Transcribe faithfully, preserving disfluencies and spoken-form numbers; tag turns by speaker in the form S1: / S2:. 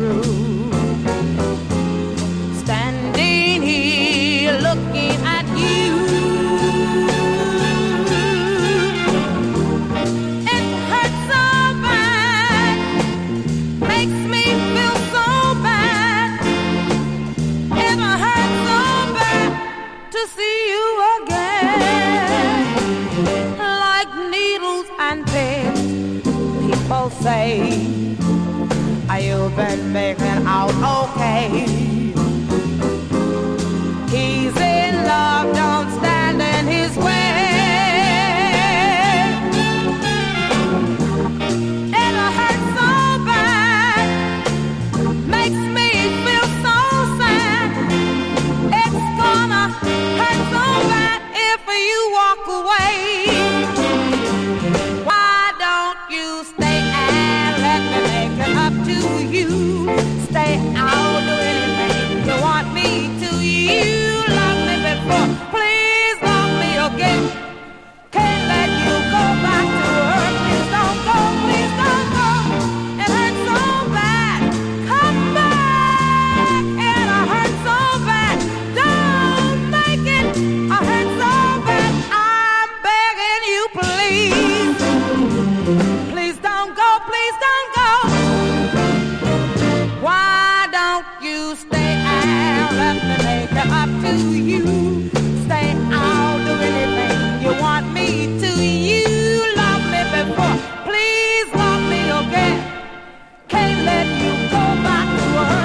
S1: through. Standing here looking at you, it hurts so bad, makes me feel so bad. It hurts so bad to see you again. Like needles and pins, people say, you've been making out okay. He's in love, don't stand in his way. It hurts so bad, makes me feel so sad. It's gonna hurt so bad if you walk away. Why don't you stay and let me make it up to you? Stay, I'll do anything you want me to. You love me before, please love me again. Can't let you go back to her. Please don't go, please don't go. It hurts so bad. Come back. It hurts so bad. Don't make it. It hurts so bad. I'm begging you, please. Please don't go, please don't go. Why don't you stay and let me make it up to you? Stay